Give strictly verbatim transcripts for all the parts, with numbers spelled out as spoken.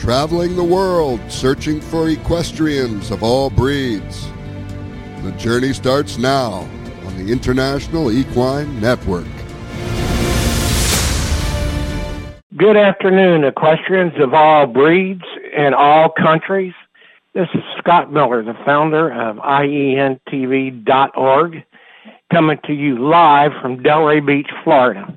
traveling the world searching for equestrians of all breeds. The journey starts now on the International Equine Network. Good afternoon, equestrians of all breeds and all countries. This is Scott Miller, the founder of I E N T V dot org, coming to you live from Delray Beach, Florida.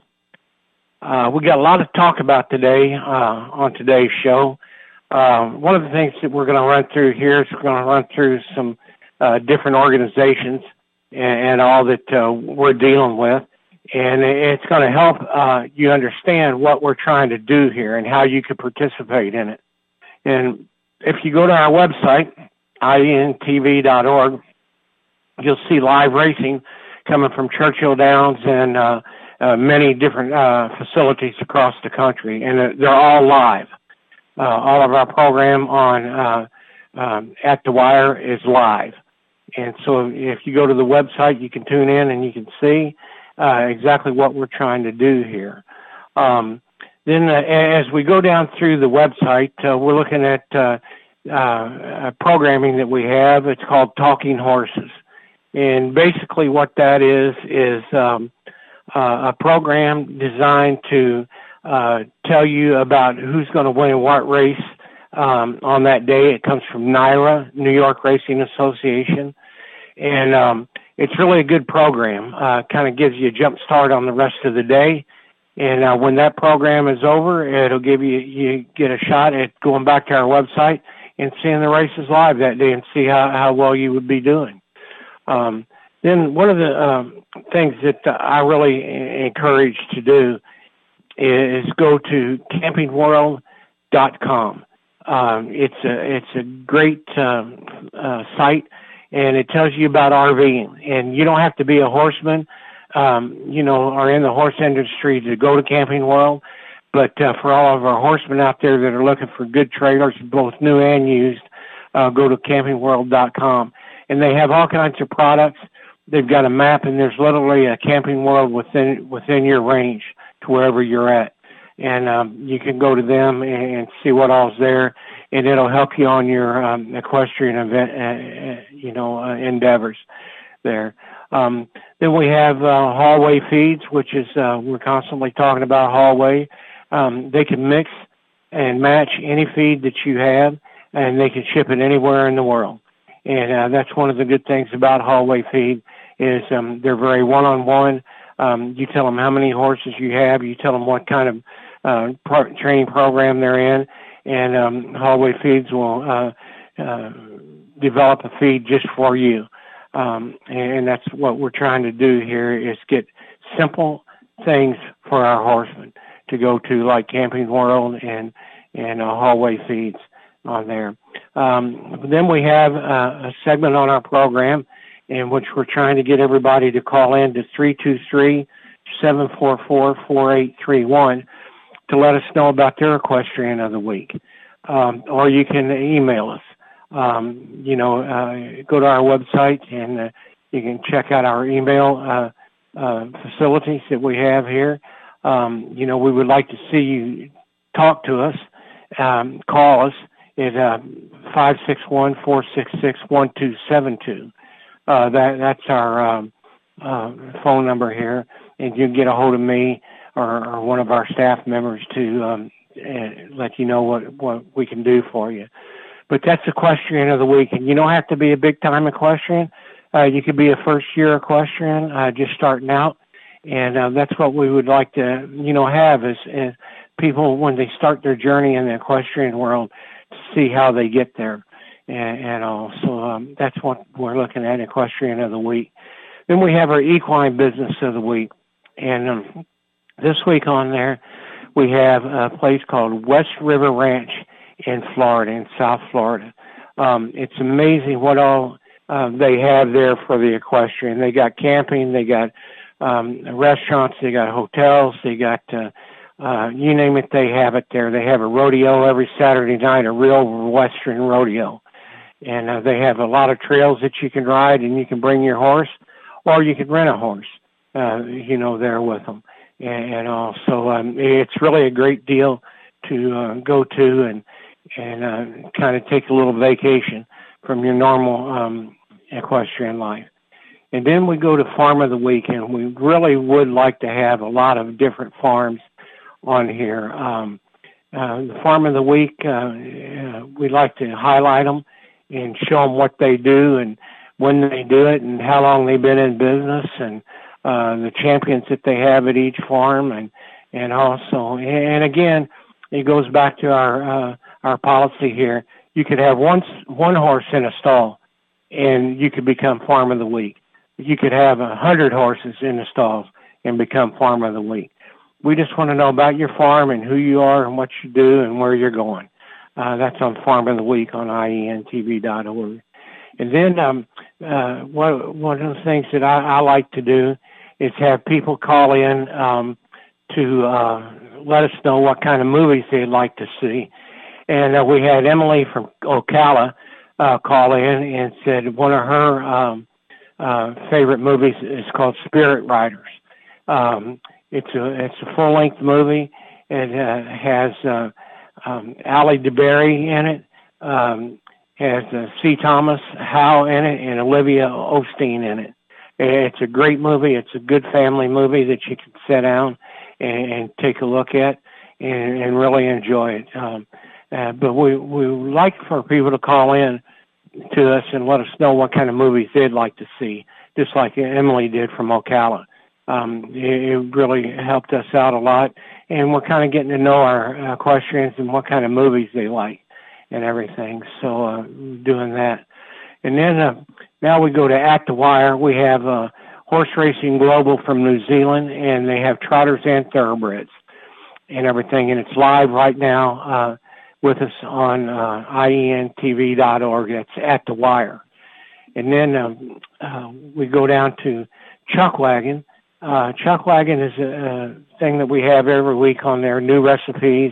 Uh, we got a lot to talk about today uh, on today's show. Uh, one of the things that we're going to run through here is we're going to run through some uh, different organizations and, and all that uh, we're dealing with. And it's going to help uh, you understand what we're trying to do here and how you can participate in it. And if you go to our website, I E N T V dot org, you'll see live racing coming from Churchill Downs and uh, uh, many different uh, facilities across the country. And uh, they're all live. Uh, all of our program on uh, um, At the Wire is live. And so if you go to the website, you can tune in and you can see Uh, exactly what we're trying to do here. Um, then uh, as we go down through the website, uh, we're looking at uh, uh, programming that we have. It's called Talking Horses. And basically what that is, is um, uh, a program designed to uh, tell you about who's going to win what race um, on that day. It comes from NYRA, New York Racing Association. And um, it's really a good program. Uh, kind of gives you a jump start on the rest of the day. And uh, when that program is over, it'll give you, you get a shot at going back to our website and seeing the races live that day and see how, how well you would be doing. Um, then one of the um, things that I really encourage to do is go to camping world dot com. Um, it's a, it's a great um, uh, site. And it tells you about RVing. And you don't have to be a horseman, um, you know, or in the horse industry to go to Camping World. But uh, for all of our horsemen out there that are looking for good trailers, both new and used, uh, go to camping world dot com. And they have all kinds of products. They've got a map, and there's literally a Camping World within within your range to wherever you're at. And um, you can go to them and see what all's there. And it'll help you on your um, equestrian event, uh, you know, uh, endeavors there. Um, then we have uh, hallway feeds, which is uh, we're constantly talking about hallway. Um, they can mix and match any feed that you have, and they can ship it anywhere in the world. And uh, that's one of the good things about hallway feed is um, they're very one-on-one. Um, you tell them how many horses you have. You tell them what kind of uh, pro- training program they're in. And um, Hallway Feeds will uh, uh, develop a feed just for you. Um, and that's what we're trying to do here is get simple things for our horsemen to go to, like Camping World and, and uh, Hallway Feeds on there. Um, then we have uh, a segment on our program in which we're trying to get everybody to call in to three two three, seven four four, four eight three one. to let us know about their equestrian of the week. Um, or you can email us. Um, you know, uh, go to our website and uh, you can check out our email uh, uh, facilities that we have here. Um, you know, we would like to see you talk to us, um, call us at uh, five six one, four six six, one two seven two. Uh, that, that's our um, uh, phone number here, and you can get a hold of me or, or one of our staff members to um, uh, let you know what, what we can do for you. But that's equestrian of the week, and you don't have to be a big-time equestrian. Uh, you could be a first-year equestrian uh, just starting out, and uh, that's what we would like to, you know, have is, is people when they start their journey in the equestrian world to see how they get there, and, and all. So um, that's what we're looking at, equestrian of the week. Then we have our equine business of the week, and um, this week on there we have a place called West River Ranch in Florida, in South Florida. Um, it's amazing what all uh, they have there for the equestrian. They got camping, they got um, restaurants, they got hotels, they got, uh, uh, you name it, they have it there. They have a rodeo every Saturday night, a real Western rodeo. And uh, they have a lot of trails that you can ride, and you can bring your horse, or you can rent a horse, uh, you know, there with them. And, and also, um, it's really a great deal to uh, go to and and uh, kind of take a little vacation from your normal um, equestrian life. And then we go to Farm of the Week, and we really would like to have a lot of different farms on here. Um, uh, the Farm of the Week, uh, uh, we like to highlight them and show them what they do and when they do it and how long they've been in business and uh, the champions that they have at each farm. And, and also, and again, it goes back to our uh, our policy here. You could have one, one horse in a stall, and you could become Farm of the Week. You could have a hundred horses in the stalls and become Farm of the Week. We just want to know about your farm and who you are and what you do and where you're going. Uh, that's on Farm of the Week on I E N T V dot org. And then um, uh, one, one of the things that I, I like to do is have people call in um, to uh, let us know what kind of movies they'd like to see. And uh, we had Emily from Ocala uh, call in and said one of her um, uh, favorite movies is called Spirit Riders. Um, it's a it's a full length movie. It uh, has uh, um, Ali DeBerry in it. Um, has uh, C. Thomas Howell in it and Olivia Osteen in it. It's a great movie. It's a good family movie that you can sit down and, and take a look at and, and really enjoy it. Um, uh, but we we like for people to call in to us and let us know what kind of movies they'd like to see, just like Emily did from Ocala. Um, it, it really helped us out a lot, and we're kind of getting to know our equestrians and what kind of movies they like and everything. So uh, doing that. And then uh, now we go to At the Wire. We have uh, Horse Racing Global from New Zealand, and they have trotters and thoroughbreds and everything. And it's live right now uh, with us on uh, I E N T V dot org. That's At the Wire. And then um, uh, we go down to Chuckwagon. Uh, Chuckwagon is a, a thing that we have every week on their new recipes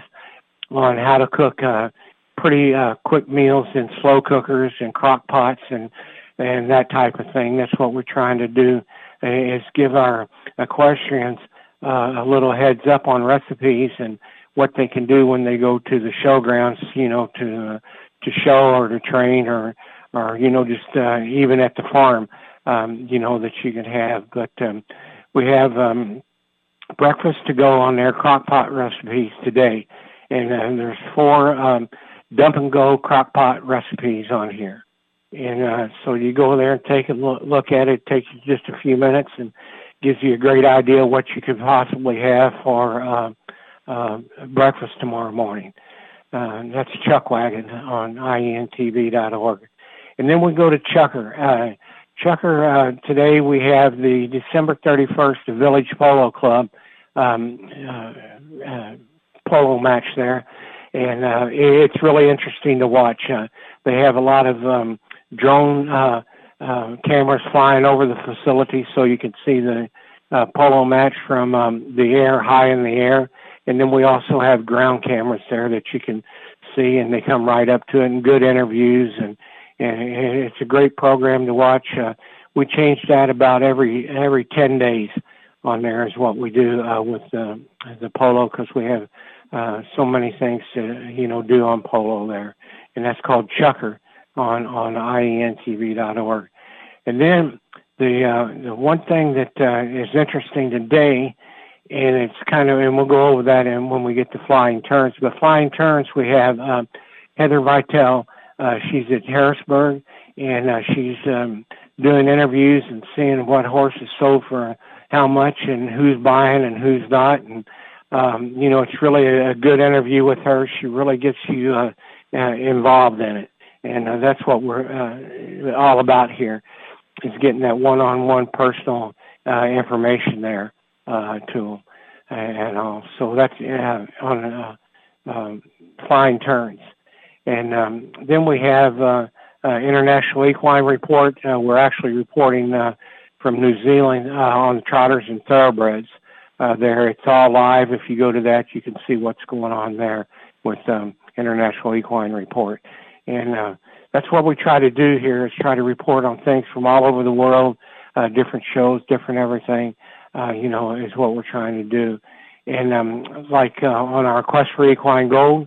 on how to cook uh, pretty uh, quick meals in slow cookers and crock pots and and that type of thing. That's what we're trying to do, is give our equestrians uh, a little heads up on recipes and what they can do when they go to the showgrounds, you know, to uh, to show or to train or or you know just uh, even at the farm, um, you know, that you can have. But um, we have um, breakfast to go on their crock pot recipes today, and uh, there's four um, dump and go crock pot recipes on here. And uh, so you go there and take a look at it. It takes you just a few minutes and gives you a great idea what you could possibly have for uh, uh, breakfast tomorrow morning. Uh, that's Chuckwagon on I E N T V dot org. And then we go to Chucker. Uh, Chucker, uh, today we have the December thirty-first Village Polo Club um, uh, uh, polo match there. And uh, it's really interesting to watch. Uh, they have a lot of um, drone uh, uh, cameras flying over the facility so you can see the uh, polo match from um, the air, high in the air. And then we also have ground cameras there that you can see, and they come right up to it, and good interviews. And, and it's a great program to watch. Uh, we change that about every every ten days on there is what we do uh, with uh, the polo, because we have uh, so many things to, you know, do on polo there. And that's called Chucker on, on I E N T V dot org. And then the, uh, the one thing that uh, is interesting today, and it's kind of, and we'll go over that and when we get to Flying Turns. But Flying Turns, we have uh, Heather Vitale. Uh, she's at Harrisburg, and uh, she's um, doing interviews and seeing what horses sold for how much and who's buying and who's not. And, um, you know, it's really a, a good interview with her. She really gets you uh, uh, involved in it. And uh, that's what we're uh, all about here, is getting that one-on-one personal uh, information there uh, to and all. So that's uh, on uh, um, Flying Turns. And um, then we have uh, uh, International Equine Report. Uh, we're actually reporting uh, from New Zealand uh, on the trotters and thoroughbreds uh, there. It's all live. If you go to that, you can see what's going on there with um, International Equine Report. And uh, that's what we try to do here, is try to report on things from all over the world, uh, different shows, different everything, uh, you know, is what we're trying to do. And um, like uh, on our Quest for Equine Gold,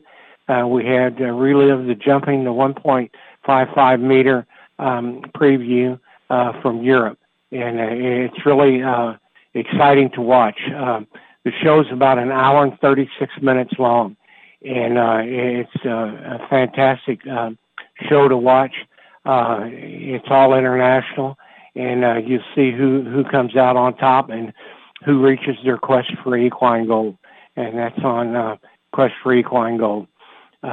Uh, we had uh, Relive the Jumping, the one point five five meter um, preview uh, from Europe. And uh, it's really uh, exciting to watch. Um, the show's about an hour and thirty-six minutes long. And uh, it's uh, a fantastic uh, show to watch. Uh, it's all international. And uh, you see who, who comes out on top and who reaches their quest for equine gold. And that's on uh, Quest for Equine Gold uh,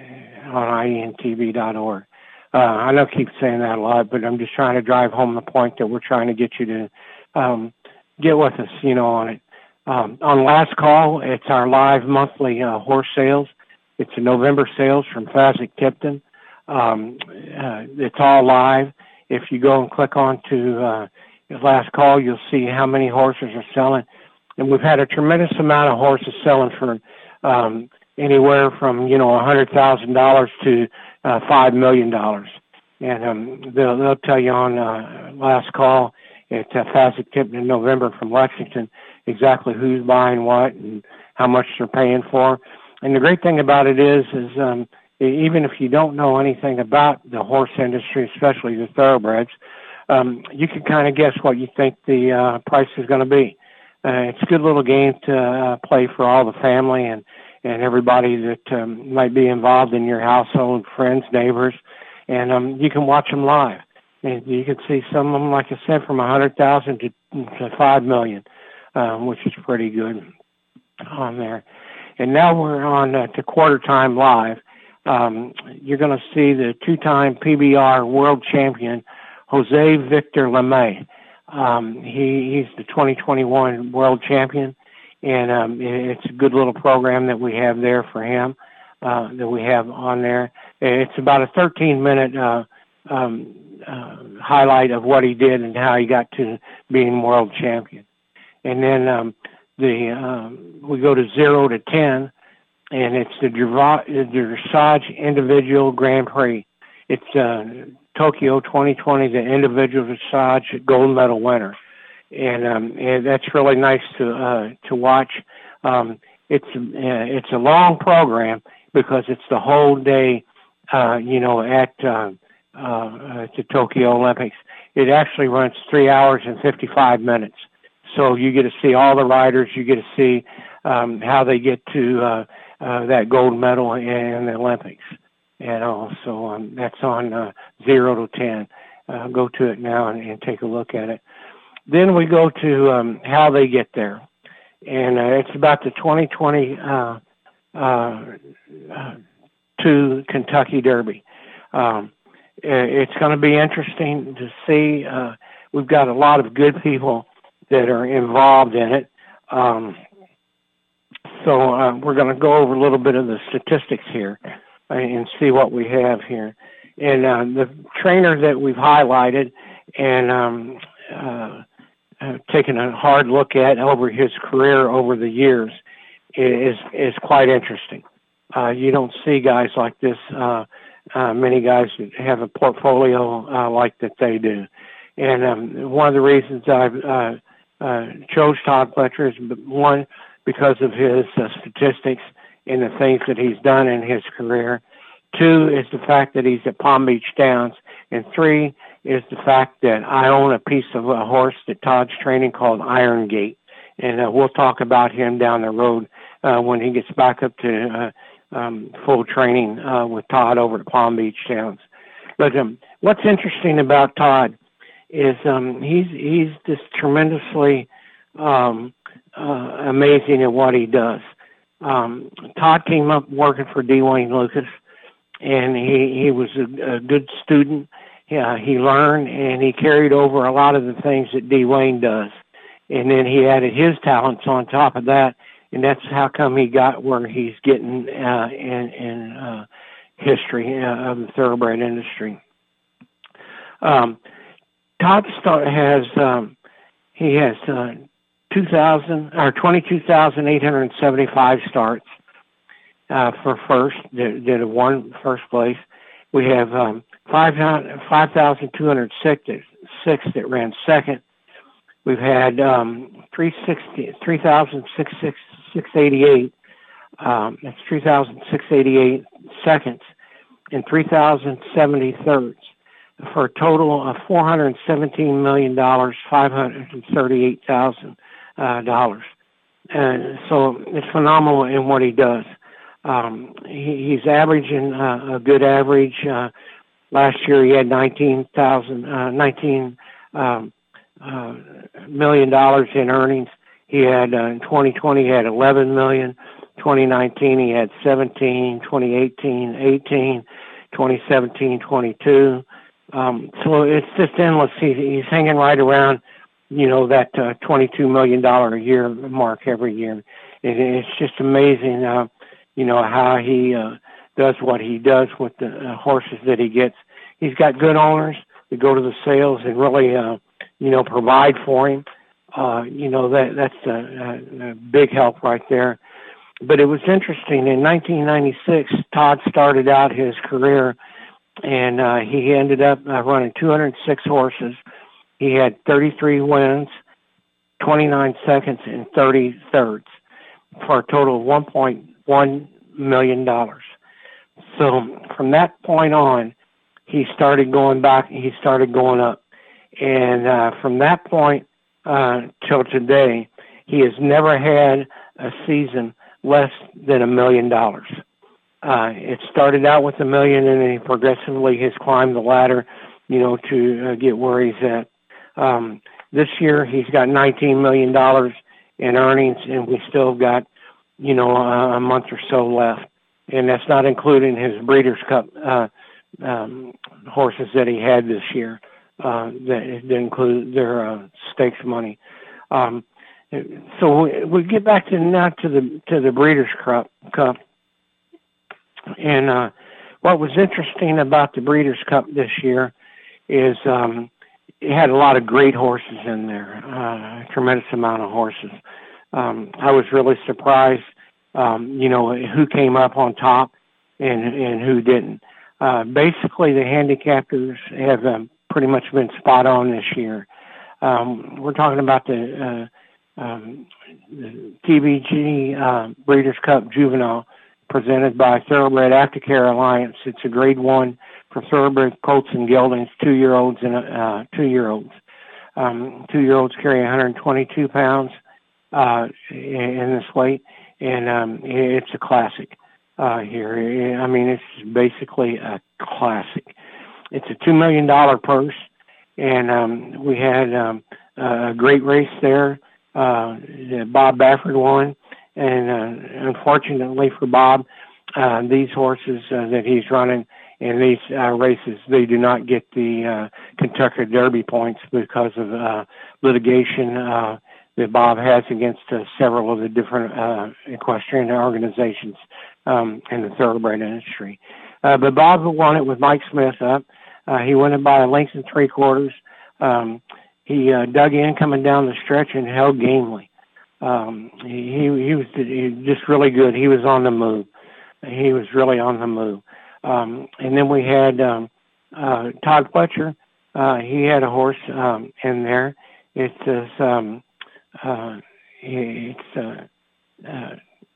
on I E N T V dot org. Uh, I know I keep saying that a lot, but I'm just trying to drive home the point that we're trying to get you to um, get with us, you know, on it. Um, on Last Call, it's our live monthly uh, horse sales. It's a November sales from Fasig-Tipton. Um, uh, it's all live. If you go and click on to uh, Last Call, you'll see how many horses are selling. And we've had a tremendous amount of horses selling for um, anywhere from, you know, one hundred thousand dollars to uh, five million dollars. And um, they'll, they'll tell you on uh, Last Call at uh, Fasig-Tipton in November from Lexington exactly who's buying what and how much they're paying for. And the great thing about it is, is um, even if you don't know anything about the horse industry, especially the thoroughbreds, um, you can kind of guess what you think the uh, price is going to be. Uh, it's a good little game to uh, play for all the family and, and everybody that um, might be involved in your household, friends, neighbors, and um, you can watch them live. And you can see some of them, like I said, from one hundred thousand to, to five million, um, which is pretty good on there. And now we're on uh, to Quarter Time Live. Um, you're going to see the two-time P B R world champion, Jose Victor LeMay. Um, he, he's the twenty twenty-one world champion, and um, it's a good little program that we have there for him, uh, that we have on there. It's about a thirteen-minute uh, um, uh, highlight of what he did and how he got to being world champion. And then um, the um, we go to zero to ten, and it's the Dressage Individual Grand Prix. It's uh, Tokyo twenty twenty, the individual dressage gold medal winner, and, um, and that's really nice to uh, to watch. Um, it's uh, it's a long program because it's the whole day, uh, you know, at uh, uh, at the Tokyo Olympics. It actually runs three hours and fifty-five minutes, so you get to see all the riders. You get to see um, how they get to uh, uh, that gold medal in the Olympics. You know, so um, that's on uh, zero to ten. Uh, go to it now and, and take a look at it. Then we go to um, how they get there, and uh, it's about the twenty twenty uh, uh, uh, to Kentucky Derby. Um, it's going to be interesting to see. Uh, we've got a lot of good people that are involved in it. Um, so uh, we're going to go over a little bit of the statistics here and see what we have here. And uh, the trainer that we've highlighted and um, uh, uh, taken a hard look at over his career over the years is is quite interesting. Uh, you don't see guys like this, uh, uh, many guys that have a portfolio uh, like that they do. And um, one of the reasons I uh, uh, chose Todd Pletcher is, one, because of his uh, statistics in the things that he's done in his career. Two is the fact that he's at Palm Beach Downs. And three is the fact that I own a piece of a horse that Todd's training called Iron Gate. And uh, we'll talk about him down the road uh, when he gets back up to uh, um, full training uh, with Todd over at Palm Beach Downs. But um, what's interesting about Todd is um, he's he's just tremendously um, uh, amazing at what he does. Um, Todd came up working for D. Wayne Lukas, and he, he was a, a good student. Yeah, he learned, and he carried over a lot of the things that D. Wayne does. And then he added his talents on top of that, and that's how come he got where he's getting uh, in, in uh, history uh, of the thoroughbred industry. Um, Todd start, has um, he has uh, two thousand or twenty-two thousand eight hundred seventy-five starts uh, for first. Did, did a one first place. We have um, five thousand two hundred six that ran second. We've had um, three thousand six hundred eighty-eight Um, that's three thousand six hundred eighty-eight seconds and three thousand seventy thirds for a total of four hundred seventeen million dollars, five hundred thirty-eight thousand dollars. And so it's phenomenal in what he does. Um, he, he's averaging uh, a good average. Uh, last year he had nineteen thousand, uh, nineteen um, uh, million dollars in earnings. He had uh, in twenty twenty he had eleven million. twenty nineteen he had seventeen. twenty eighteen, eighteen. twenty seventeen, twenty-two. Um, so it's just endless. He, he's hanging right around, you know, that uh, twenty-two million dollars a year mark every year. It, it's just amazing, uh, you know, how he uh, does what he does with the uh, horses that he gets. He's got good owners that go to the sales and really, uh, you know, provide for him. Uh, you know, that that's a, a, a big help right there. But it was interesting. In nineteen ninety-six, Todd started out his career, and uh, he ended up uh, running two hundred six horses. He had thirty-three wins, twenty-nine seconds, and thirty thirds for a total of one point one million dollars. So from that point on, he started going back, he started going up. And uh, from that point uh, till today, he has never had a season less than a million dollars. Uh, it started out with a million, and then he progressively has climbed the ladder, you know, to uh, get where he's at. Um, this year, he's got nineteen million dollars in earnings, and we still got, you know, a, a month or so left. And that's not including his Breeders' Cup uh, um, horses that he had this year. Uh, that, that include their uh, stakes money. Um, So we, we get back to now to the to the Breeders' Cup, Cup. and uh, what was interesting about the Breeders' Cup this year is um, it had a lot of great horses in there, uh, a tremendous amount of horses. Um, I was really surprised, um, you know, who came up on top and and who didn't. Uh, basically, the handicappers have um, pretty much been spot on this year. Um, we're talking about the uh, Um, the T B G uh, Breeders' Cup Juvenile presented by Thoroughbred Aftercare Alliance. It's a grade one for thoroughbred colts and geldings, two-year-olds and uh, two-year-olds. Um, two-year-olds carry one hundred twenty-two pounds uh, in this weight, and um, it's a classic uh, here. I mean, it's basically a classic. It's a two million dollars purse, and um, we had um, a great race there. Uh, Bob Baffert won, and uh, unfortunately for Bob, uh, these horses uh, that he's running in these uh, races, they do not get the uh, Kentucky Derby points because of uh, litigation uh, that Bob has against uh, several of the different uh, equestrian organizations um, in the thoroughbred industry. Uh, but Bob won it with Mike Smith up. Uh, he won it by a length and three quarters. Um, He uh, dug in coming down the stretch and held gamely. Um, he he was he just really good. He was on the move. He was really on the move. Um, and then we had um, uh, Todd Fletcher. Uh, he had a horse um, in there. It says um, uh, it's uh, uh,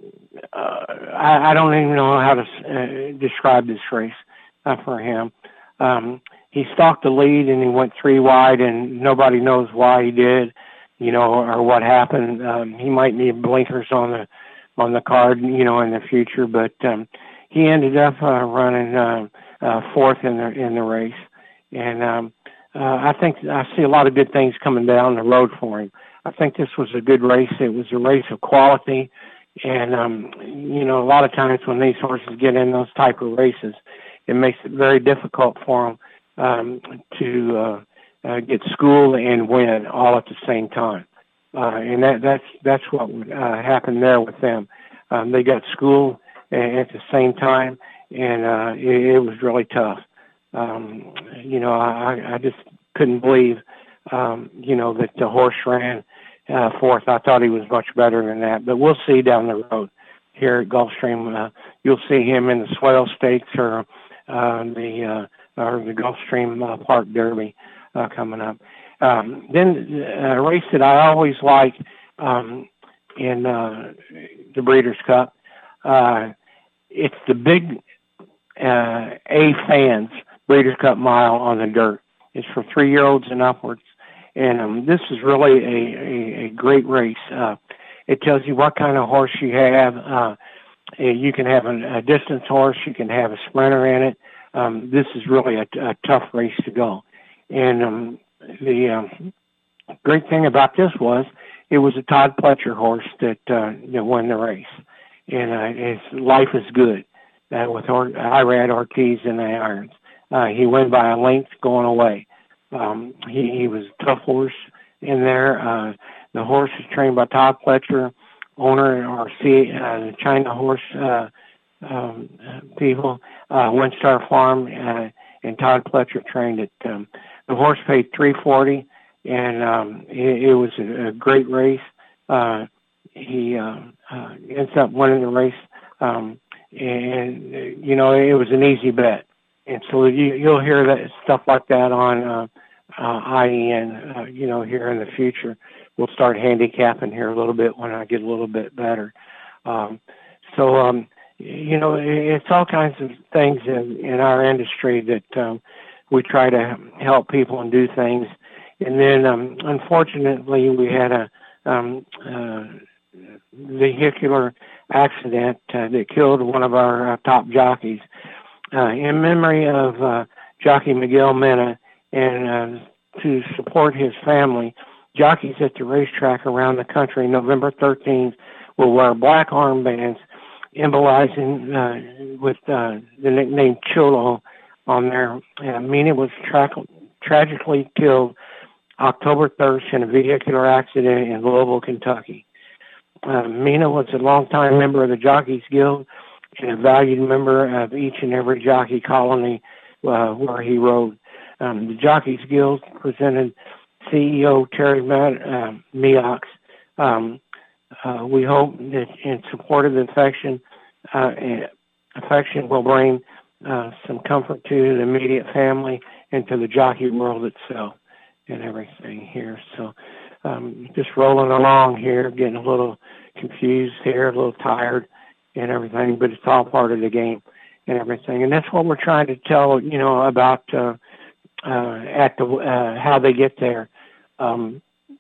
uh, I, I don't even know how to uh, describe this race uh, for him. Um, He stalked the lead and he went three wide, and nobody knows why he did, you know, or what happened. Um, he might need blinkers on the on the card, you know, in the future. But um, he ended up uh, running uh, uh, fourth in the in the race, and um, uh, I think I see a lot of good things coming down the road for him. I think this was a good race. It was a race of quality, and um, you know, a lot of times when these horses get in those type of races, it makes it very difficult for them. Um, to uh, uh, get schooled and win all at the same time, uh, and that, that's that's what uh, happened there with them. Um, they got schooled at the same time, and uh, it, it was really tough. Um, you know, I, I just couldn't believe, um, you know, that the horse ran uh, fourth. I thought he was much better than that, but we'll see down the road here at Gulfstream. Uh, you'll see him in the Swale Stakes or uh, the uh, or the Gulfstream uh, Park Derby uh, coming up. Um, then a race that I always like um, in uh, the Breeders' Cup, Uh, it's the big uh, A fans Breeders' Cup Mile on the dirt. It's for three-year-olds and upwards. And um, this is really a, a, a great race. Uh, it tells you what kind of horse you have. Uh, you can have a, a distance horse. You can have a sprinter in it. Um, this is really a, a tough race to go. And um, the um, great thing about this was it was a Todd Pletcher horse that, uh, that won the race. And uh, his Life is Good uh, with or- Irad Ortiz in the irons. Uh, he won by a length going away. Um, he, he was a tough horse in there. Uh, the horse is trained by Todd Pletcher, owner or C, uh, China horse uh, um, people, uh, Windstar Farm, uh, and Todd Pletcher trained it. Um, the horse paid three forty, and um, it, it was a, a great race. Uh, he uh, uh, ends up winning the race, um, and you know it was an easy bet. And so you, you'll hear that stuff like that on uh, uh, I E N, uh, you know, here in the future. We'll start handicapping here a little bit when I get a little bit better. Um, so, um, you know, it's all kinds of things in, in our industry that um, we try to help people and do things. And then, um, unfortunately, we had a um, uh, vehicular accident uh, that killed one of our uh, top jockeys. Uh, in memory of uh, jockey Miguel Mena, and uh, to support his family, jockeys at the racetrack around the country November thirteenth will wear black armbands embolizing uh, with uh, the nickname Cholo on there. Uh, Mena was tra- tragically killed October third in a vehicular accident in Louisville, Kentucky. Uh, Mena was a longtime member of the Jockeys Guild and a valued member of each and every jockey colony uh, where he rode. Um, the Jockeys Guild presented C E O Terry uh, Meox. Um, uh, we hope that in support of the affection, uh, affection will bring uh, some comfort to the immediate family and to the jockey world itself and everything here. So um, just rolling along here, getting a little confused here, a little tired and everything, but it's all part of the game and everything. And that's what we're trying to tell, you know, about uh, uh, at the uh, how they get there, um,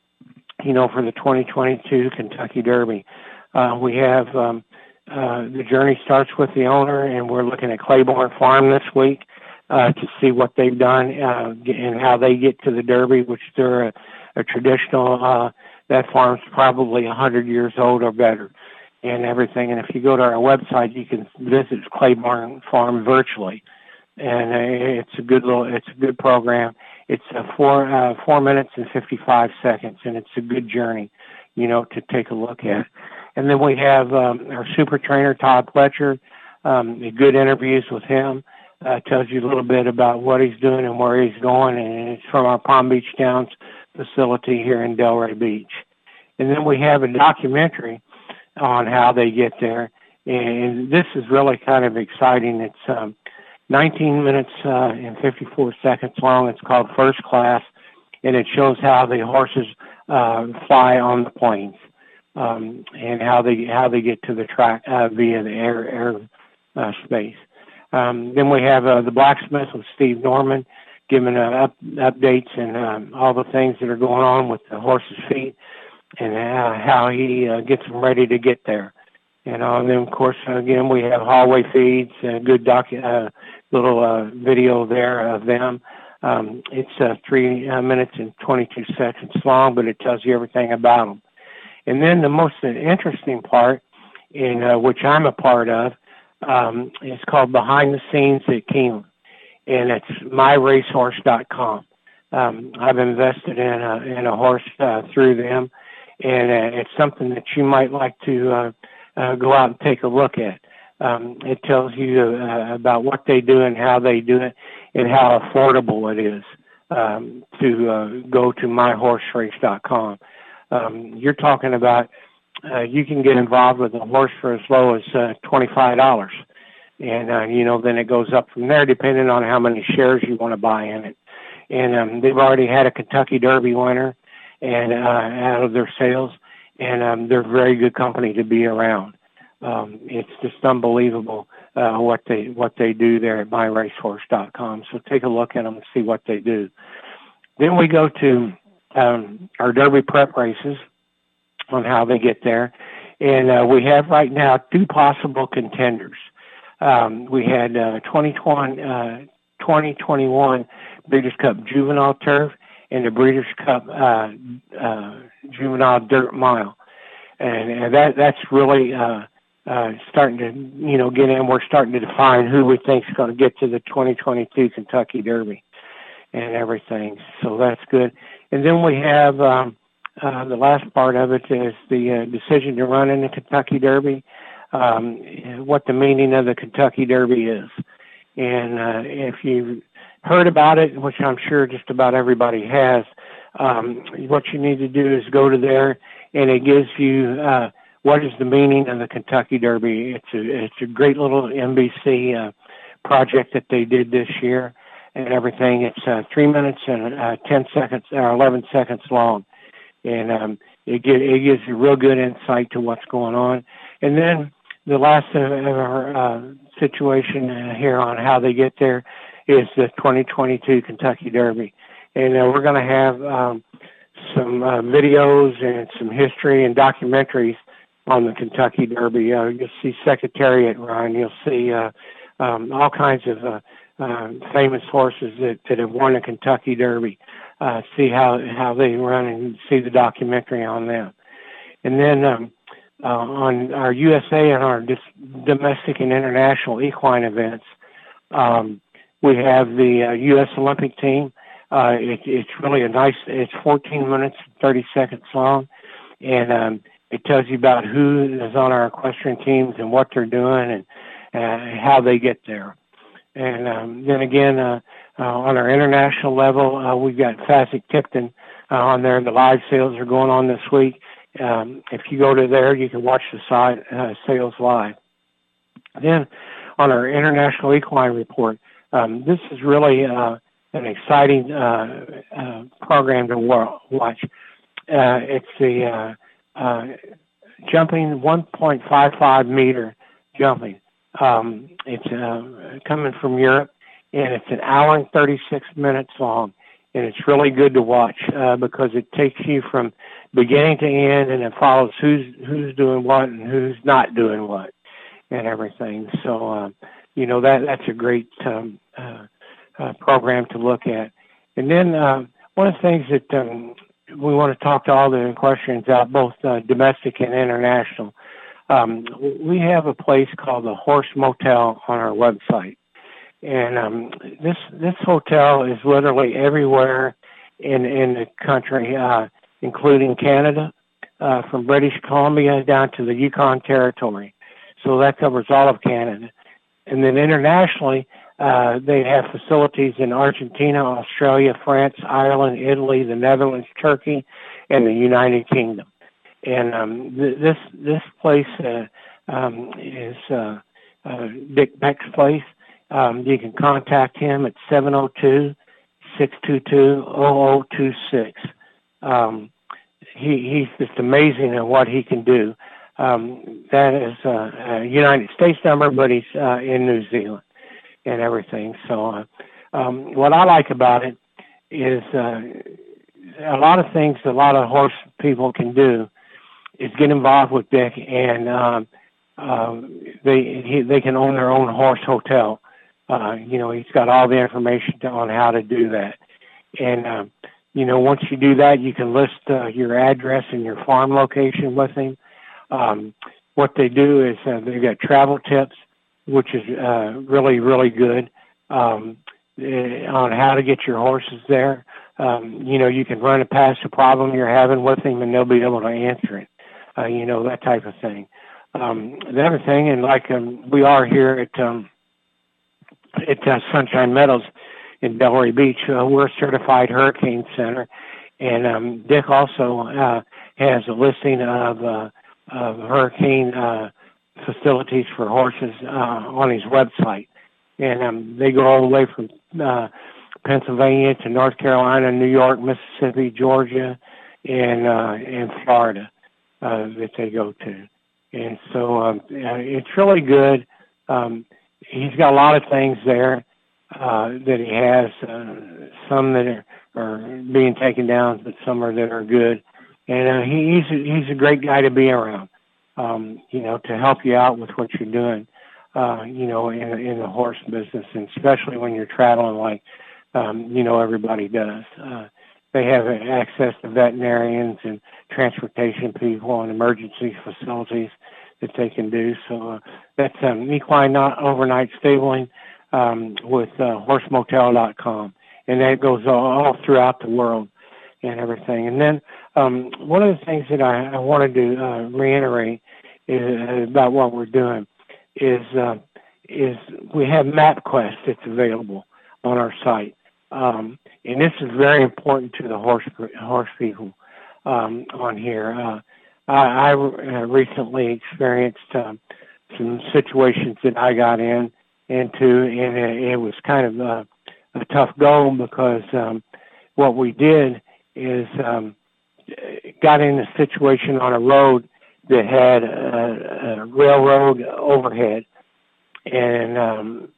you know, for the twenty twenty-two Kentucky Derby. Uh, we have um, uh, the journey starts with the owner, and we're looking at Claiborne Farm this week uh, to see what they've done uh, and how they get to the Derby, which they're a, a traditional, uh, that farm's probably one hundred years old or better. And everything. And if you go to our website, you can visit Claiborne Farm virtually, and uh, it's a good little, it's a good program. It's uh, four uh, four minutes and fifty-five seconds, and it's a good journey, you know, to take a look at. And then we have um, our super trainer Todd Pletcher. Um, good interviews with him. Uh, tells you a little bit about what he's doing and where he's going, and it's from our Palm Beach Downs facility here in Delray Beach. And then we have a documentary on how they get there, and this is really kind of exciting. It's um, nineteen minutes uh, and fifty-four seconds long. It's called First Class, and it shows how the horses uh, fly on the planes um, and how they how they get to the track uh, via the air air uh, space. Um, then we have uh, the Blacksmith with Steve Norman, giving uh, up, updates and um, all the things that are going on with the horses' feet, and uh, how he uh, gets them ready to get there. You know, and then, of course, again, we have hallway feeds, a good docu- uh, little uh, video there of them. Um, it's uh, three uh, minutes and twenty-two seconds long, but it tells you everything about them. And then the most interesting part, in uh, which I'm a part of, um, is called Behind the Scenes at Keeneland, and it's my racehorse dot com. Um, I've invested in a, in a horse uh, through them, and uh, it's something that you might like to uh, uh, go out and take a look at. Um, it tells you uh, about what they do and how they do it and how affordable it is um, to uh, go to my horse race dot com. Um, you're talking about uh, you can get involved with a horse for as low as uh, twenty-five dollars. And, uh, you know, then it goes up from there depending on how many shares you want to buy in it. And um, they've already had a Kentucky Derby winner and uh, out of their sales, and um, they're a very good company to be around. um, it's just unbelievable uh, what they what they do there at my racehorse dot com. So take a look at them and see what they do. Then we go to um, our Derby prep races on how they get there. And uh, we have right now two possible contenders. Um, we had uh, twenty twenty, uh, twenty twenty-one Breeders' Cup Juvenile Turf and the Breeders' Cup uh, uh, Juvenile Dirt Mile. And, and that that's really uh, uh, starting to, you know, get in. We're starting to define who we think is going to get to the twenty twenty-two Kentucky Derby and everything. So that's good. And then we have um, uh, the last part of it is the uh, decision to run in the Kentucky Derby, um, what the meaning of the Kentucky Derby is. And uh, if you've heard about it, which I'm sure just about everybody has, um, what you need to do is go to there, and it gives you uh, what is the meaning of the Kentucky Derby. It's a, it's a great little N B C uh, project that they did this year and everything. It's uh, three minutes and uh, ten seconds or eleven seconds long, and um, it, get, it gives you real good insight to what's going on. And then the last of our uh, situation uh, here on how they get there is the twenty twenty-two Kentucky Derby, and uh, we're going to have um, some uh, videos and some history and documentaries on the Kentucky Derby. Uh, you'll see Secretariat run. You'll see uh, um, all kinds of uh, uh, famous horses that, that have won the Kentucky Derby. Uh, see how how they run and see the documentary on them. And then um, uh, on our U S A and our dis- domestic and international equine events, um, we have the uh, U S Olympic team. Uh, it, it's really a nice, it's fourteen minutes, thirty seconds long. And um, it tells you about who is on our equestrian teams and what they're doing and uh, how they get there. And um, then again, uh, uh, on our international level, uh, we've got Fasig-Tipton uh, on there. The live sales are going on this week. Um, if you go to there, you can watch the side, uh, sales live. Then on our international equine report, um, this is really uh, an exciting uh, uh, program to watch. Uh, it's the uh, uh, jumping one point five five meter jumping. Um, it's uh, coming from Europe, and it's an hour and thirty-six minutes long, and it's really good to watch uh, because it takes you from beginning to end, and it follows who's who's doing what and who's not doing what, and everything. So, uh, you know that that's a great um, uh, uh, program to look at. And then uh, one of the things that um, we want to talk to all the equestrians about, both uh, domestic and international. Um, we have a place called the Horse Motel on our website, and um, this this hotel is literally everywhere in in the country, uh, including Canada, uh, from British Columbia down to the Yukon Territory. So that covers all of Canada, and then internationally, uh, they have facilities in Argentina, Australia, France, Ireland, Italy, the Netherlands, Turkey, and the United Kingdom. And um, th- this this place uh, um, is uh, uh, Dick Beck's place. Um, you can contact him at seven oh two, six two two, oh oh two six. Um, he, he's just amazing at what he can do. Um, that is uh, a United States number, but he's uh, in New Zealand and everything. So uh, um, what I like about it is uh, a lot of things a lot of horse people can do is get involved with Dick, and um, uh, they he, they can own their own horse hotel. Uh, you know, he's got all the information to, on how to do that. And, uh, you know, once you do that, you can list uh, your address and your farm location with him. Um, what they do is uh, they've got travel tips, which is uh, really, really good um, on how to get your horses there. Um, you know, you can run it past the problem you're having with him, and they'll be able to answer it. Uh, you know, that type of thing. Um, the other thing, and like um, we are here at um, at uh, Sunshine Meadows in Delray Beach, uh, we're a certified hurricane center, and um, Dick also uh, has a listing of, uh, of hurricane uh, facilities for horses uh, on his website, and um, they go all the way from uh, Pennsylvania to North Carolina, New York, Mississippi, Georgia, and uh, and Florida. Uh, that they go to. And so um, it's really good. Um, he's got a lot of things there uh, that he has, uh, some that are, are being taken down, but some are that are good. And uh, he, he's, a, he's a great guy to be around, um, you know, to help you out with what you're doing, uh, you know, in, in the horse business, and especially when you're traveling like, um, you know, everybody does. Uh, they have access to veterinarians and transportation people and emergency facilities that they can do. So uh, that's um, equine not overnight stabling um, with uh, horse motel dot com, and that goes all, all throughout the world and everything. And then um, one of the things that I, I wanted to uh, reiterate is, about what we're doing is uh, is we have MapQuest that's available on our site. Um, and this is very important to the horse horse people um, on here. Uh, I, I recently experienced um, some situations that I got in into, and it, it was kind of a, a tough go because um, what we did is um, got in a situation on a road that had a, a railroad overhead, and um,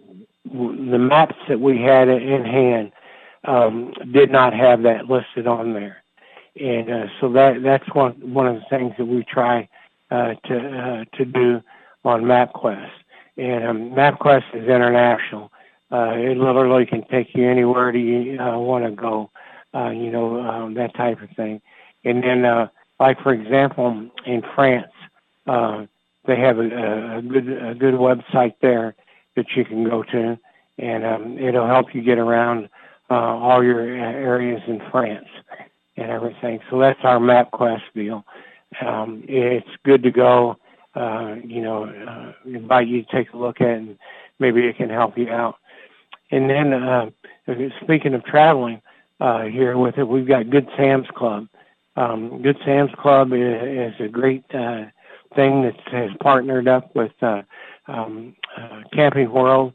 the maps that we had in hand um, did not have that listed on there. And uh, so that that's one one of the things that we try uh, to uh, to do on MapQuest. And um, MapQuest is international. Uh, it literally can take you anywhere you uh, want to go, uh, you know, um, that type of thing. And then, uh, like for example, in France, uh, they have a, a good a good website there that you can go to, and um, it'll help you get around uh, all your areas in France and everything. So that's our MapQuest deal. Um, it's good to go. Uh, you know, uh, invite you to take a look at it, and maybe it can help you out. And then, uh, speaking of traveling uh, here with it, we've got Good Sam's Club. Um, Good Sam's Club is, is a great uh, thing that has partnered up with uh, um, uh, camping world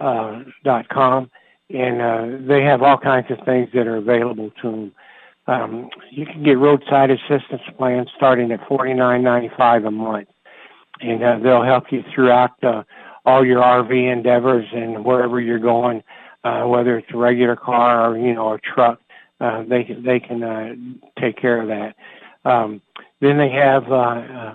dot com, uh, and uh, they have all kinds of things that are available to them. Um, you can get roadside assistance plans starting at forty-nine ninety-five a month, and uh, they'll help you throughout uh, all your R V endeavors and wherever you're going, uh, whether it's a regular car or, you know, a truck. Uh, they can they can uh, take care of that. Um, then they have uh, uh,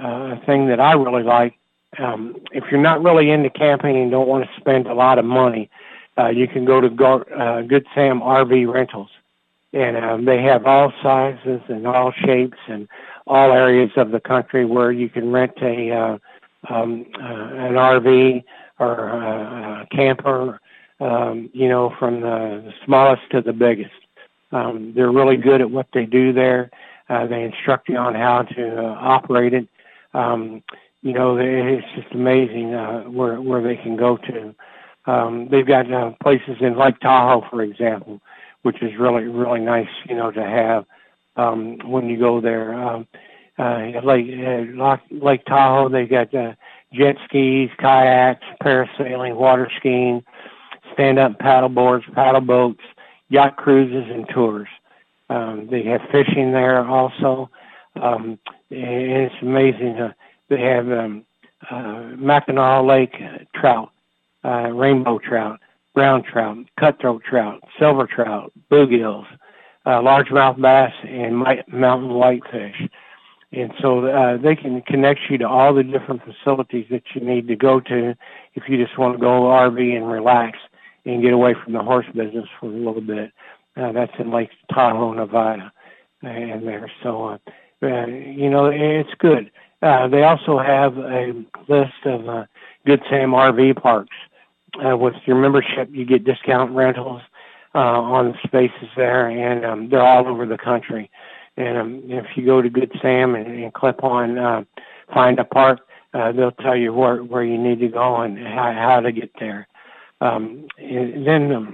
a thing that I really like. Um, if you're not really into camping and don't want to spend a lot of money, uh, you can go to Go, uh, Good Sam R V Rentals, and um, they have all sizes and all shapes and all areas of the country where you can rent a uh, um, uh, an R V or a, a camper. Um, you know, from the, the smallest to the biggest. Um, they're really good at what they do there. Uh, they instruct you on how to uh, operate it. Um, you know, it's just amazing uh, where where they can go to. Um, they've got uh, places in Lake Tahoe, for example, which is really really nice, you know, to have um, when you go there. Um, uh, Lake uh, Lake Tahoe, they got uh, jet skis, kayaks, parasailing, water skiing, stand-up paddle boards, paddle boats, yacht cruises, and tours. Um, they have fishing there also. Um, and it's amazing. Uh, they have um, uh, Mackinac Lake trout, uh, rainbow trout, brown trout, cutthroat trout, silver trout, bluegills, uh, largemouth bass, and mountain whitefish. And so uh, they can connect you to all the different facilities that you need to go to if you just want to go R V and relax and get away from the horse business for a little bit. Uh, that's in Lake Tahoe, Nevada, and there. So, uh, uh, you know, it's good. Uh, they also have a list of uh, Good Sam R V parks. Uh, with your membership, you get discount rentals uh, on the spaces there, and um, they're all over the country. And um, if you go to Good Sam and, and click on uh, Find a Park, uh, they'll tell you where, where you need to go and how, how to get there. Um, and then um,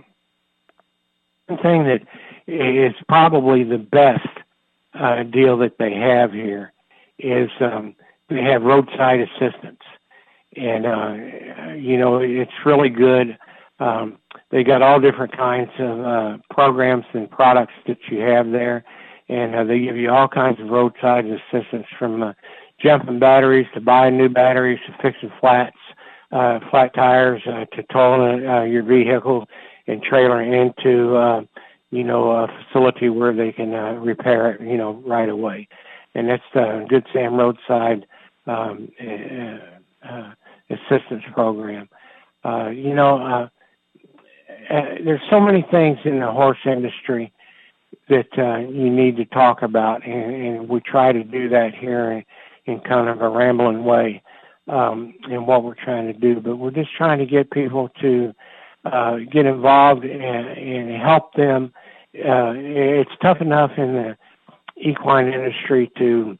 one thing that is probably the best uh, deal that they have here is um, they have roadside assistance. And, uh, you know, it's really good. Um, they got all different kinds of uh, programs and products that you have there. And uh, they give you all kinds of roadside assistance from uh, jumping batteries to buying new batteries to fixing flats, uh, flat tires uh, to towing uh, your vehicle and trailer into, uh, you know, a facility where they can uh, repair it, you know, right away. And that's the Good Sam Roadside um, uh, uh, Assistance Program. Uh, you know, uh, uh, there's so many things in the horse industry that uh, you need to talk about, and, and we try to do that here in, in kind of a rambling way um, in what we're trying to do. But we're just trying to get people to uh, get involved and, and help them. Uh, it's tough enough in the equine industry to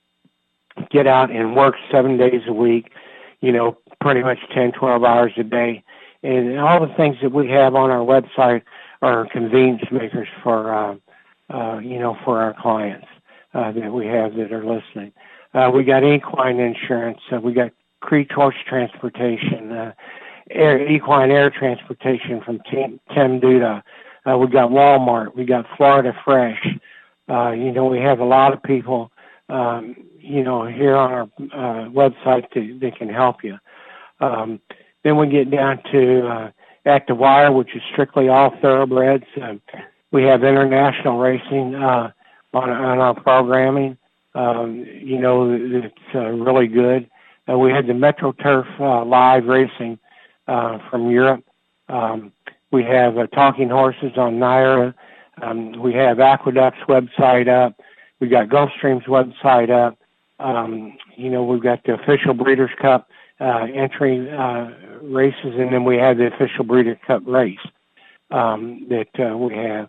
get out and work seven days a week, you know, pretty much ten, twelve hours a day. And all the things that we have on our website are convenience makers for, uh, uh, you know, for our clients uh, that we have that are listening. Uh, we got equine insurance. Uh, we got Creech horse transportation, uh, air, equine air transportation from Tim, Tim Duda. Uh, we got Walmart. We got Florida Fresh. Uh, you know, we have a lot of people, um, you know, here on our uh, website that, that can help you. Um, then we get down to uh, Active Wire, which is strictly all thoroughbreds. Uh, we have international racing uh, on, on our programming. Um, you know, it's uh, really good. Uh, we had the Metro Turf uh, live racing uh, from Europe. Um, we have uh, Talking Horses on Naira. Um, we have Aqueduct's website up. We got Gulfstream's website up. Um, you know, we've got the official Breeders' Cup uh, entry uh, races, and then we have the official Breeders' Cup race um, that uh, we have.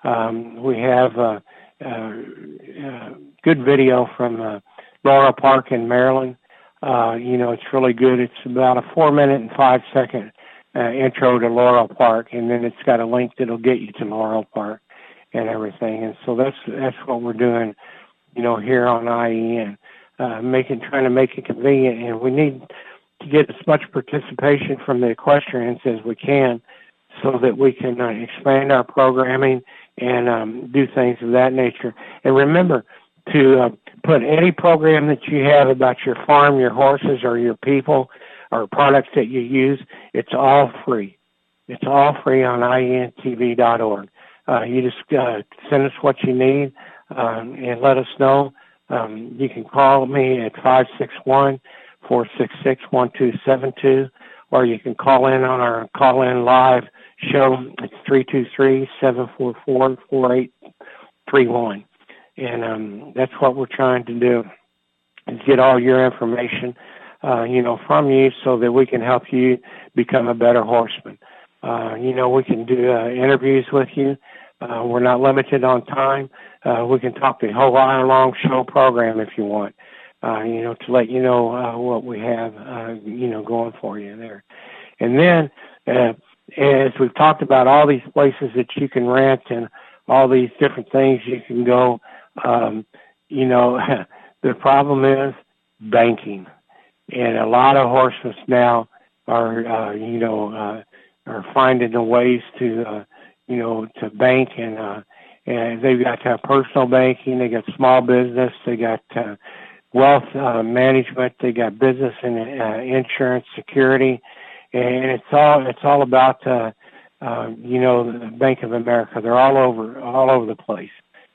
Um, we have uh, uh, uh, good video from uh, Laurel Park in Maryland. Uh, you know, it's really good. It's about a four minute and five second uh, intro to Laurel Park, and then it's got a link that'll get you to Laurel Park and everything. And so that's that's what we're doing, you know, here on I E N, uh, making trying to make it convenient, and we need to get as much participation from the equestrians as we can, so that we can uh, expand our programming and um, do things of that nature. And remember to uh, put any program that you have about your farm, your horses, or your people, or products that you use. It's all free. It's all free on I E N T V dot org. Uh, you just uh, send us what you need um, and let us know. Um, you can call me at five six one, four six six, one two seven two, or you can call in on our call-in live show. It's three two three, seven four four, four eight three one. And um, that's what we're trying to do, is get all your information, uh, you know, from you so that we can help you become a better horseman. Uh, you know, we can do uh, interviews with you. Uh, we're not limited on time. Uh, we can talk the whole hour-long show program if you want, uh, you know, to let you know uh, what we have, uh, you know, going for you there. And then, uh, as we've talked about all these places that you can rent and all these different things you can go, um, you know, the problem is banking. And a lot of horses now are, uh, you know, uh, are finding the ways to, uh, you know, to bank, and uh, and they've got uh, personal banking, they got small business, they got uh, wealth uh, management, they got business and uh, insurance, security, and it's all it's all about, uh, uh, you know, the Bank of America. They're all over all over the place.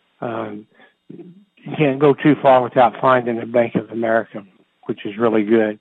Um, you can't go too far without finding the Bank of America, which is really good.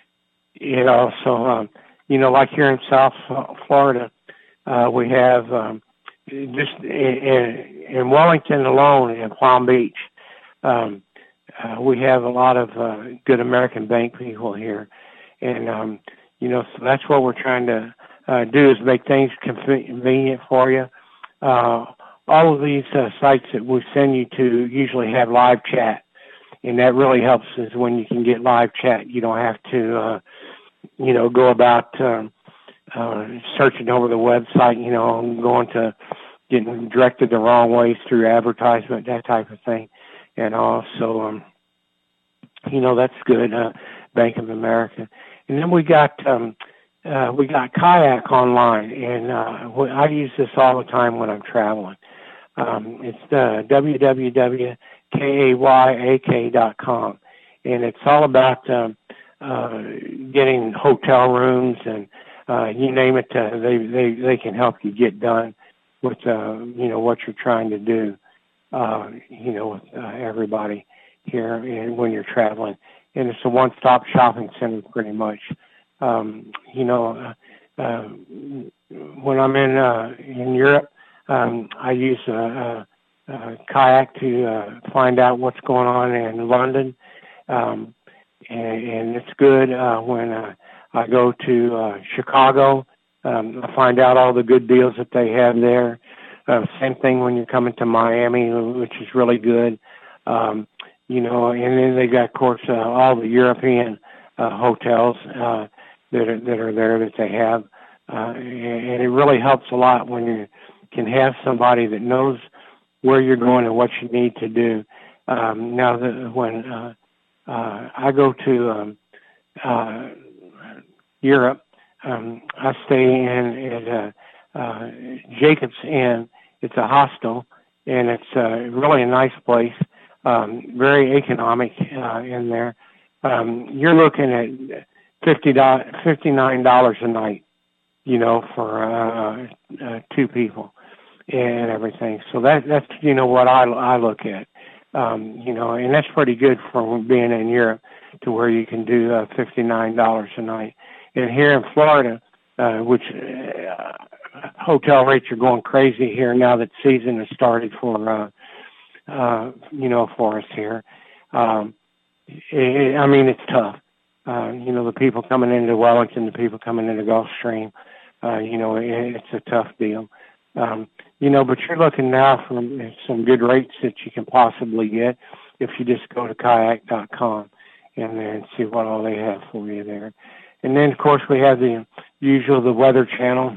It also, um, you know, like here in South Florida, uh, we have um, just in, in Wellington alone, in Palm Beach, um, uh, we have a lot of uh, good American bank people here. And, um, you know, so that's what we're trying to uh, do, is make things convenient for you. Uh, all of these uh, sites that we send you to usually have live chat, and that really helps is when you can get live chat. You don't have to, uh, you know, go about um, uh, searching over the website, you know, and going to getting directed the wrong ways through advertisement, that type of thing. And also, um, you know, that's good, uh, Bank of America. And then we got um, uh, we got Kayak online, and uh, I use this all the time when I'm traveling. Um, it's uh, w w w dot kayak dot com, and it's all about uh, uh, getting hotel rooms and uh, you name it. Uh, they they they can help you get done with uh, you know what you're trying to do. Uh, you know, with uh, everybody here, and when you're traveling, and it's a one-stop shopping center pretty much. Um, you know, uh, uh, when I'm in uh, in Europe, um, I use a, a, a kayak to uh, find out what's going on in London, um, and, and it's good uh, when uh, I go to uh, Chicago. Um, I find out all the good deals that they have there. Uh, same thing when you're coming to Miami, which is really good. Um, you know, and then they got, of course, uh, all the European uh, hotels uh, that are, that are there that they have, uh, and it really helps a lot when you can have somebody that knows where you're going and what you need to do. Um, now, the, when uh, uh, I go to um, uh, Europe, um, I stay in at uh, uh, Jacob's Inn. It's a hostel, and it's uh, really a nice place, um, very economic uh, in there. Um, you're looking at fifty dollars, fifty-nine dollars a night, you know, for uh, uh, two people and everything. So that that's, you know, what I, I look at, um, you know, and that's pretty good for being in Europe to where you can do uh, fifty-nine dollars a night. And here in Florida, uh, which uh, hotel rates are going crazy here now that season has started for, uh, uh, you know, for us here. Um, it, I mean, it's tough. Uh, you know, the people coming into Wellington, the people coming into Gulfstream, uh, you know, it, it's a tough deal. Um, you know, but you're looking now for some good rates that you can possibly get if you just go to kayak dot com and then see what all they have for you there. And then, of course, we have the usual, the Weather Channel,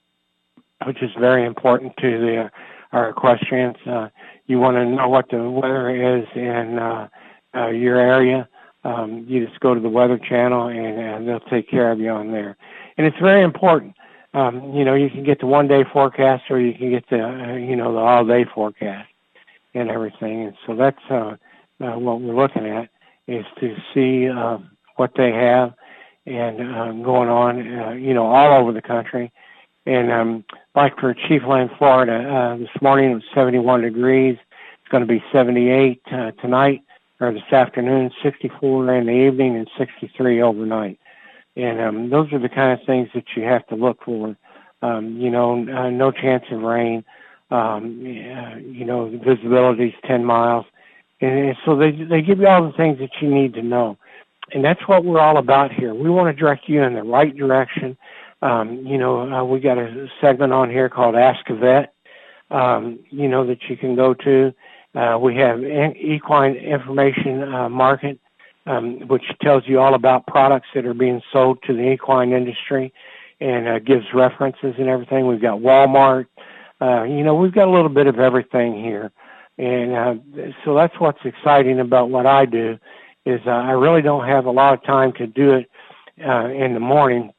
which is very important to the uh, our equestrians. Uh, you want to know what the weather is in uh, uh, your area, um, you just go to the Weather Channel, and uh, they'll take care of you on there. And it's very important. Um, you know, you can get the one-day forecast, or you can get the, uh, you know, the all-day forecast and everything. And so that's uh, uh, what we're looking at, is to see uh, what they have and uh, going on, uh, you know, all over the country. And um, like for Chiefland, Florida, uh, this morning it was seventy-one degrees. It's going to be seventy-eight uh, tonight, or this afternoon, sixty-four in the evening, and sixty-three overnight. And um, those are the kind of things that you have to look for. Um, you know, uh, no chance of rain. Um, uh, you know, the visibility is ten miles. And so they they give you all the things that you need to know. And that's what we're all about here. We want to direct you in the right direction. Um, you know, uh, we got a segment on here called Ask a Vet, um, you know, that you can go to. Uh, we have Equine Information uh, Market, um, which tells you all about products that are being sold to the equine industry and uh, gives references and everything. We've got Walmart. Uh, you know, we've got a little bit of everything here. And uh, so that's what's exciting about what I do, is uh, I really don't have a lot of time to do it uh, in the morning,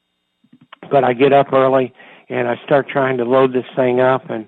but I get up early and I start trying to load this thing up, and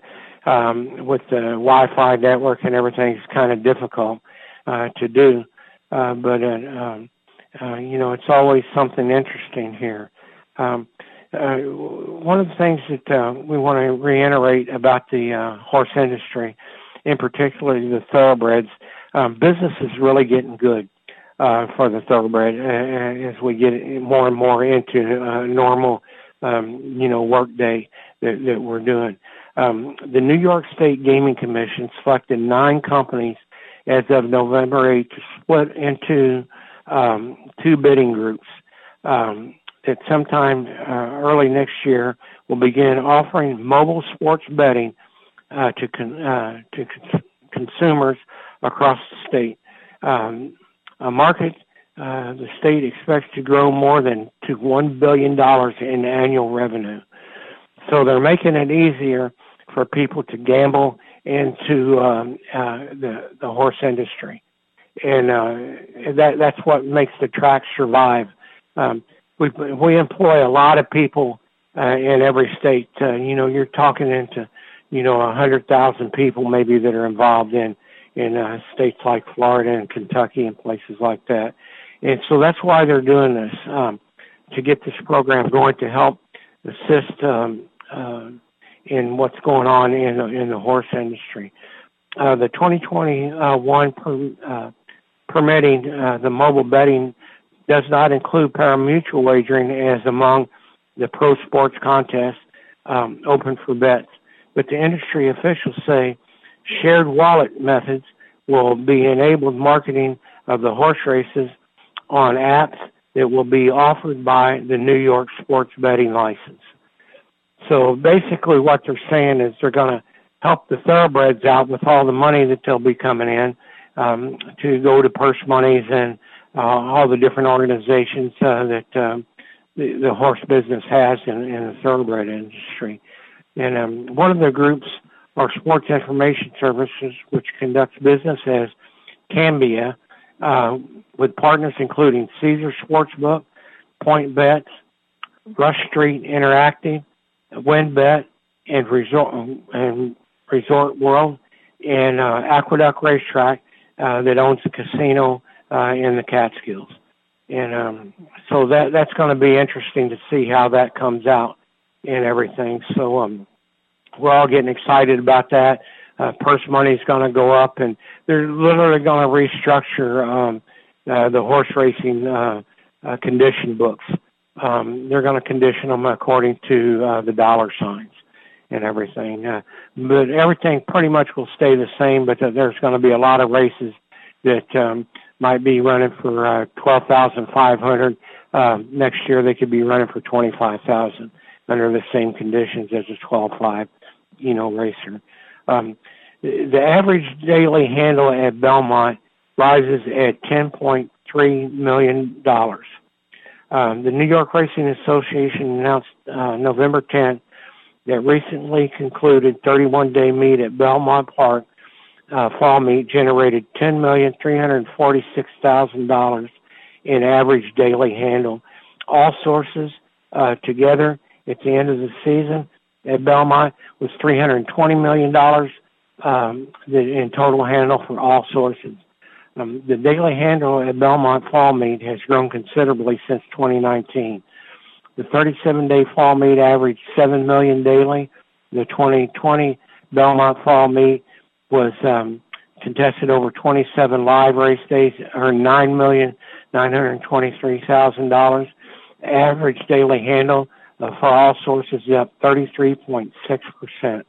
um, with the Wi-Fi network and everything, it's kind of difficult uh, to do. Uh, but, uh, um, uh, you know, it's always something interesting here. Um, uh, one of the things that uh, we want to reiterate about the uh, horse industry, in particular the thoroughbreds, um, business is really getting good uh, for the thoroughbred uh, as we get more and more into uh, normal, um, you know, work day that, that we're doing. Um, the New York State Gaming Commission selected nine companies as of November eighth to split into um, two bidding groups um, that sometime uh, early next year will begin offering mobile sports betting uh, to con- uh, to con- consumers across the state. Um, a market uh, the state expects to grow more than to one billion dollars in annual revenue. So they're making it easier for people to gamble into um, uh, the the horse industry, and uh, that that's what makes the track survive. Um, we we employ a lot of people uh, in every state. Uh, you know, you're talking into you know a hundred thousand people maybe that are involved in in uh, states like Florida and Kentucky and places like that. And so that's why they're doing this, um, to get this program going to help assist um, uh, in what's going on in, in the horse industry. Uh, the twenty twenty-one per, uh, permitting uh, the mobile betting does not include pari-mutuel wagering as among the pro sports contests um, open for bets. But the industry officials say shared wallet methods will be enabled marketing of the horse races on apps that will be offered by the New York sports betting license. So basically what they're saying is they're going to help the thoroughbreds out with all the money that they'll be coming in um, to go to purse monies and uh, all the different organizations uh, that um, the, the horse business has in, in the thoroughbred industry. And um, one of the groups are Sports Information Services, which conducts business as Cambia, uh, with partners including Caesar Sportsbook, Point Bets, Rush Street Interactive, WinBet, and Resort and Resort World, and uh, Aqueduct Racetrack uh, that owns a casino uh, in the Catskills. And um, so that that's going to be interesting to see how that comes out and everything. So um, we're all getting excited about that. Uh, purse money is going to go up, and they're literally going to restructure um, uh, the horse racing uh, uh, condition books. Um, they're going to condition them according to uh, the dollar signs and everything. Uh, but everything pretty much will stay the same, but there's going to be a lot of races that um, might be running for uh, twelve thousand five hundred dollars. Uh, next year they could be running for twenty-five thousand dollars under the same conditions as a twelve five, you know, racer. Um, the average daily handle at Belmont rises at ten point three million dollars. Um, the New York Racing Association announced uh, November tenth that recently concluded thirty-one day meet at Belmont Park uh, fall meet generated ten million three hundred forty-six thousand dollars in average daily handle. All sources uh, together at the end of the season at Belmont was three hundred twenty million dollars um, in total handle for all sources. Um, the daily handle at Belmont Fall Meet has grown considerably since twenty nineteen. The thirty-seven day Fall Meet averaged seven million dollars daily. The twenty twenty Belmont Fall Meet was um, contested over twenty-seven live race days, earned nine million nine hundred twenty-three thousand dollars. Average daily handle uh, for all sources is up thirty-three point six percent.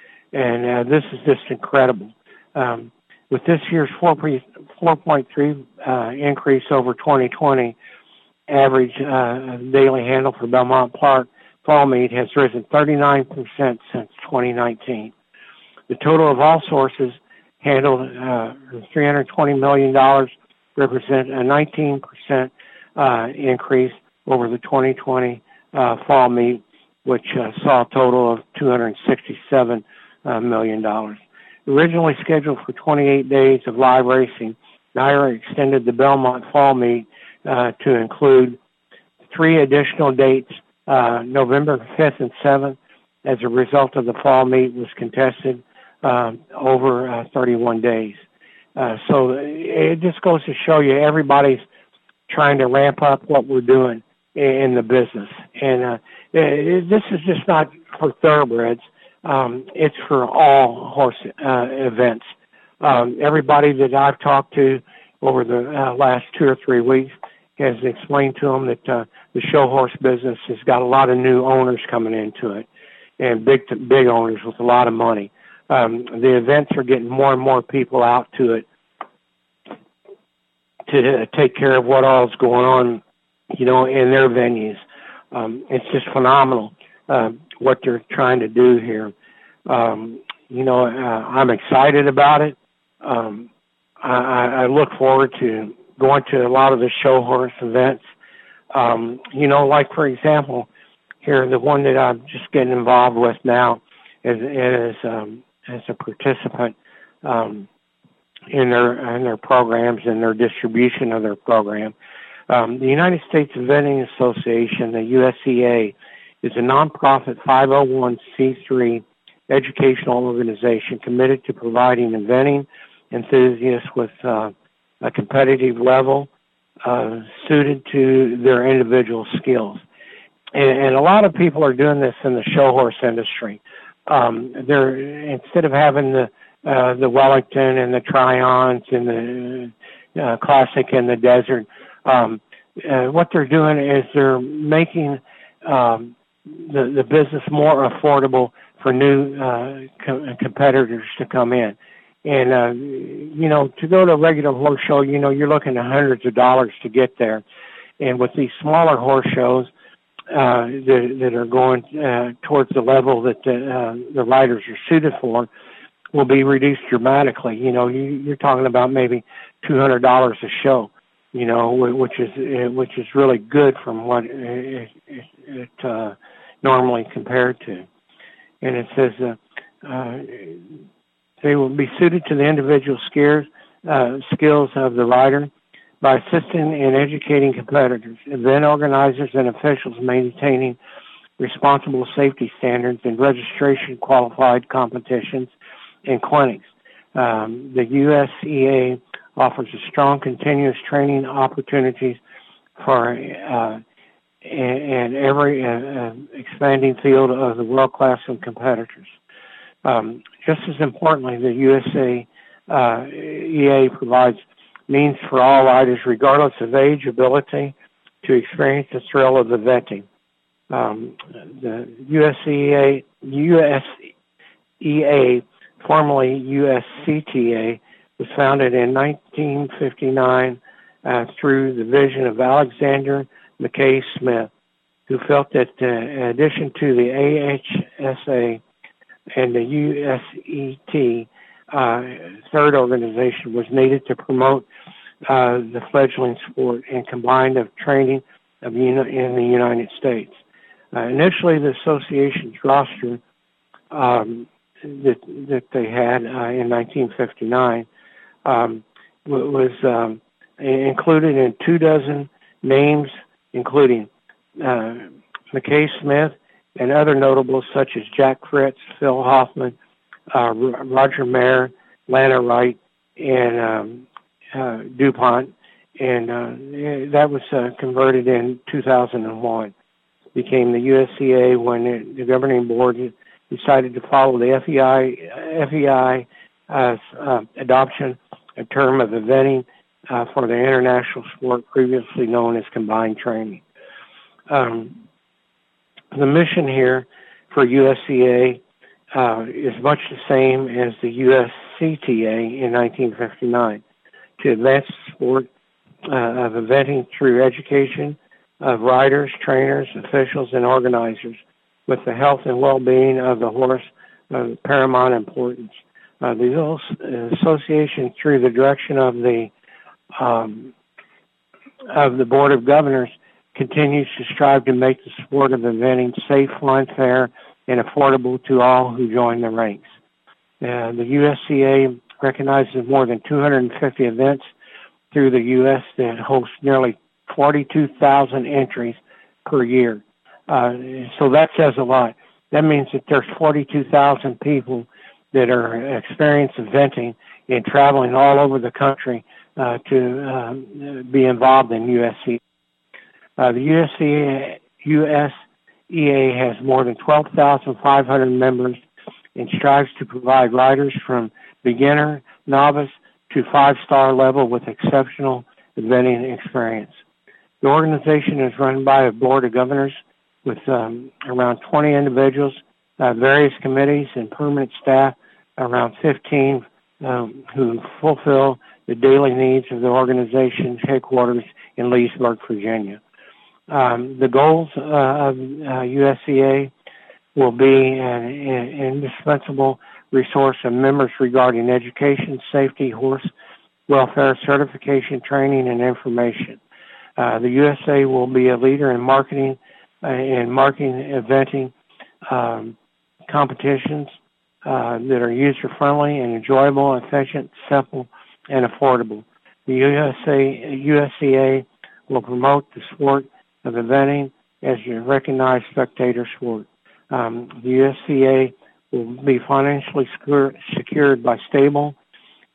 And uh, this is just incredible. Um, with this year's four point three uh, increase over twenty twenty, average uh, daily handle for Belmont Park Fall Meet has risen thirty-nine percent since twenty nineteen. The total of all sources handled uh, three hundred twenty million dollars, represent a nineteen percent uh, increase over the twenty twenty uh, Fall Meet, which uh, saw a total of two hundred sixty-seven million dollars. Originally scheduled for twenty-eight days of live racing, N Y R A extended the Belmont Fall Meet uh, to include three additional dates, uh, November fifth and seventh. As a result of the Fall Meet was contested uh, over uh, thirty-one days. Uh, so it just goes to show you everybody's trying to ramp up what we're doing in the business. And uh, it, this is just not for thoroughbreds. Um, it's for all horse uh, events. Um, everybody that I've talked to over the uh, last two or three weeks has explained to them that uh, the show horse business has got a lot of new owners coming into it, and big big owners with a lot of money. Um, the events are getting more and more people out to it to uh, take care of what all is going on, you know, in their venues. Um, it's just phenomenal. Uh, what they're trying to do here. Um, you know, uh, I'm excited about it. Um, I, I look forward to going to a lot of the show horse events. Um, you know, like, for example, here, the one that I'm just getting involved with now is, is um, as a participant um, in their in their programs and their distribution of their program. Um, the United States Eventing Association, the U S E A, is a nonprofit five oh one c three educational organization committed to providing eventing enthusiasts with uh, a competitive level uh, suited to their individual skills. And, and a lot of people are doing this in the show horse industry. Um, they're instead of having the uh, the Wellington and the Try-Ons and the uh, Classic and the Desert, um, uh, what they're doing is they're making um, the the business more affordable for new uh, co- competitors to come in. And uh, you know, to go to a regular horse show, you know, you're looking at hundreds of dollars to get there. And with these smaller horse shows, Uh, that, that are going uh, towards the level that the, uh, the riders are suited for, will be reduced dramatically. You know, you, you're talking about maybe two hundred dollars a show, you know, which is which is really good from what it, it, it uh, normally compared to. And it says uh, uh, they will be suited to the individual skills uh, skills of the rider, by assisting and educating competitors, event organizers, and officials maintaining responsible safety standards and registration qualified competitions and clinics. Um, the U S E A offers a strong continuous training opportunities for uh, and every uh, uh, expanding field of the world-class and competitors. Um, just as importantly, the U S E A provides means for all riders, regardless of age, ability, to experience the thrill of eventing. Um, the U S E A, U S E A, formerly U S C T A, was founded in nineteen fifty-nine uh, through the vision of Alexander Mackay Smith, who felt that uh, in addition to the A H S A and the U S E T, Uh, third organization was needed to promote uh, the fledgling sport and combined of training of uni- in the United States. Uh, initially, the association's roster um, that that they had uh, in nineteen fifty-nine um, w- was um, included in two dozen names, including uh, Mackay Smith and other notables such as Jack Fritz, Phil Hoffman, Uh, Roger Mayer, Lana Wright, and um, uh, DuPont, and uh, that was uh, converted in two thousand one. Became the U S C A when it, the governing board decided to follow the F E I F E I uh, uh, adoption, a term of eventing uh, for the international sport previously known as combined training. Um, the mission here for U S C A Uh, is much the same as the U S C T A in nineteen fifty-nine, to advance the sport uh, of eventing through education of riders, trainers, officials, and organizers, with the health and well-being of the horse of paramount importance. Uh, the association, through the direction of the um, of the Board of Governors, continues to strive to make the sport of eventing safe, fun, fair, and affordable to all who join the ranks. Uh, the U S C A recognizes more than two hundred fifty events through the U S that host nearly forty-two thousand entries per year. Uh, so that says a lot. That means that there's forty-two thousand people that are experiencing eventing and traveling all over the country uh, to uh, be involved in U S C A. Uh, the U S C A, U S E A has more than twelve thousand five hundred members and strives to provide riders from beginner, novice, to five-star level with exceptional eventing experience. The organization is run by a board of governors with um, around twenty individuals, uh, various committees, and permanent staff, around fifteen um, who fulfill the daily needs of the organization's headquarters in Leesburg, Virginia. Um, the goals uh, of uh, U S C A will be an, an indispensable resource of members regarding education, safety, horse welfare, certification, training, and information. Uh, the U S A will be a leader in marketing uh, and marketing eventing um, competitions uh, that are user-friendly and enjoyable, efficient, simple, and affordable. The U S A, U S C A will promote the sport of eventing as a recognized spectator sport. Um, the U S C A will be financially secured by stable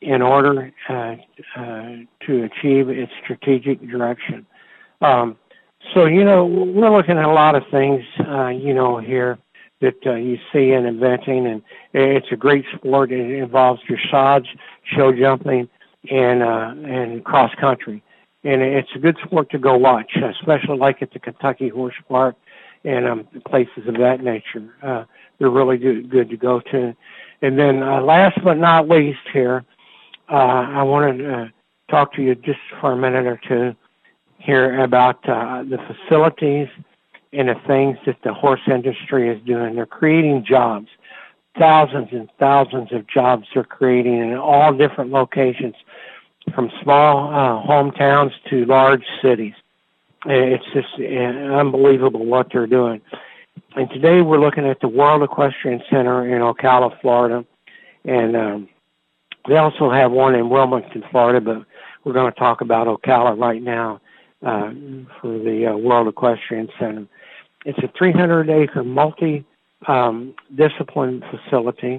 in order uh, uh, to achieve its strategic direction. Um, so, you know, we're looking at a lot of things, uh, you know, here that uh, you see in eventing, and it's a great sport. It involves dressage, show jumping, and uh, and cross country, and it's a good sport to go watch, especially like at the Kentucky Horse Park and um, places of that nature. Uh, they're really good, good to go to. And then, uh, last but not least, here, uh, I wanted to talk to you just for a minute or two here about uh, the facilities and the things that the horse industry is doing. They're creating jobs. Thousands and thousands of jobs they're creating in all different locations, from small uh, hometowns to large cities. It's just uh, unbelievable what they're doing. And today we're looking at the World Equestrian Center in Ocala, Florida. And um, they also have one in Wilmington, Florida, but we're going to talk about Ocala right now uh, for the uh, World Equestrian Center. It's a three hundred acre multi Um, discipline facility.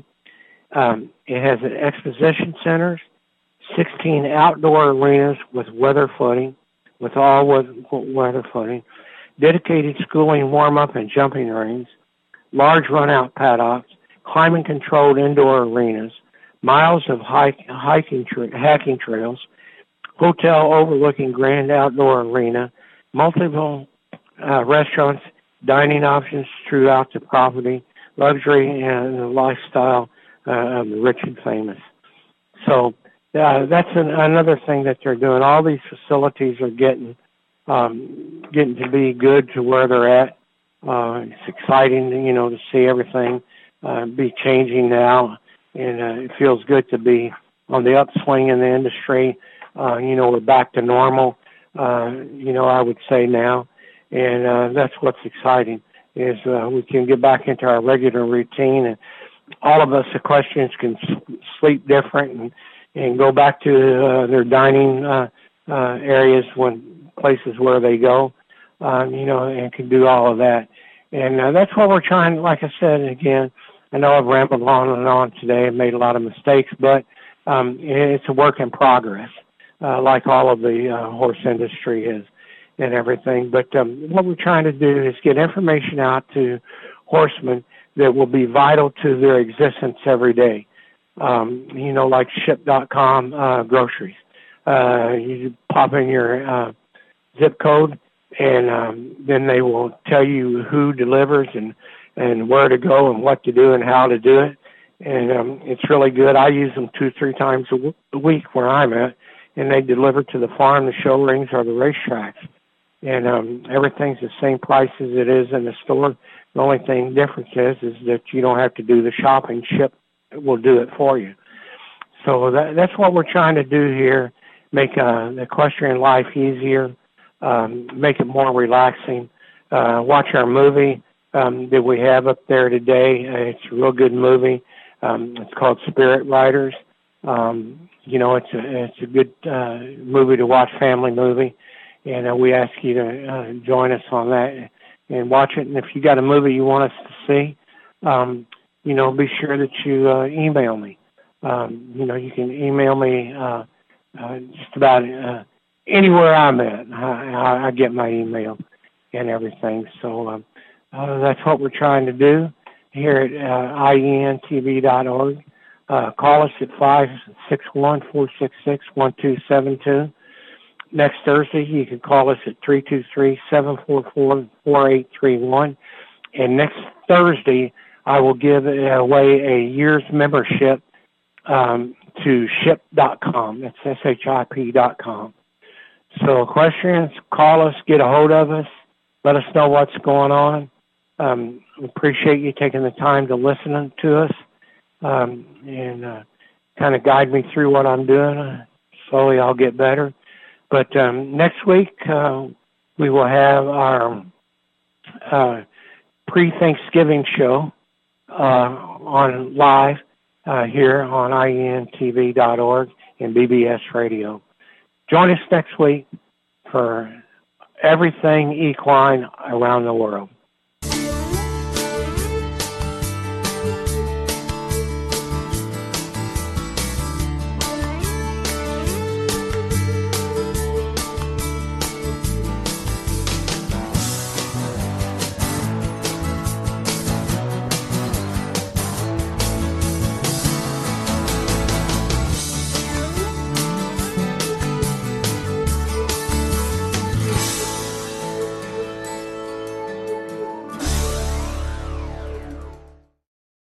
Um, it has an exposition centers, sixteen outdoor arenas with weather footing, with all weather footing, dedicated schooling, warm-up, and jumping rings, large run-out paddocks, climate-controlled indoor arenas, miles of hike, hiking tra- hacking trails, hotel overlooking grand outdoor arena, multiple uh, restaurants, dining options throughout the property, luxury and the lifestyle uh, of the rich and famous. So uh, that's an, another thing that they're doing. All these facilities are getting um, getting to be good to where they're at. Uh, it's exciting, you know, to see everything uh, be changing now, and uh, it feels good to be on the upswing in the industry. Uh, you know, we're back to normal. Uh, you know, I would say now. And uh, that's what's exciting, is uh, we can get back into our regular routine, and all of us equestrians can s- sleep different and, and go back to uh, their dining uh, uh, areas, when places where they go, um, you know, and can do all of that. And uh, that's what we're trying. Like I said, again, I know I've rambled on and on today and made a lot of mistakes, but um, it's a work in progress, uh, like all of the uh, horse industry is. And everything. But um, what we're trying to do is get information out to horsemen that will be vital to their existence every day. Um, you know, like ship dot com uh, groceries. Uh, you pop in your uh, zip code, and um, then they will tell you who delivers and, and where to go and what to do and how to do it. And um, it's really good. I use them two, three times a, w- a week where I'm at, and they deliver to the farm, the show rings, or the racetracks. And um, everything's the same price as it is in the store. The only thing difference is is that you don't have to do the shopping. Ship will do it for you. So that, that's what we're trying to do here, make uh, the equestrian life easier, um, make it more relaxing. Uh, watch our movie um, that we have up there today. Uh, it's a real good movie. Um, it's called Spirit Riders. Um, you know, it's a, it's a good uh, movie to watch, family movie. And uh, we ask you to uh, join us on that and watch it. And if you got a movie you want us to see, um, you know, be sure that you uh, email me. Um, you know, you can email me uh, uh, just about uh, anywhere I'm at. I, I get my email and everything. So um, uh, that's what we're trying to do here at uh, I E N T V dot org. Uh, call us at five six one, four six six, one two seven two. Next Thursday, you can call us at three two three, seven four four, four eight three one. And next Thursday, I will give away a year's membership um, to ship dot com. That's S H I P dot com. So equestrians, call us, get a hold of us, let us know what's going on. Um, appreciate you taking the time to listen to us um, and uh, kind of guide me through what I'm doing. Uh, slowly I'll get better. But um, next week, uh, we will have our uh, pre-Thanksgiving show uh, on live uh, here on I E N T V dot org and B B S Radio. Join us next week for everything equine around the world.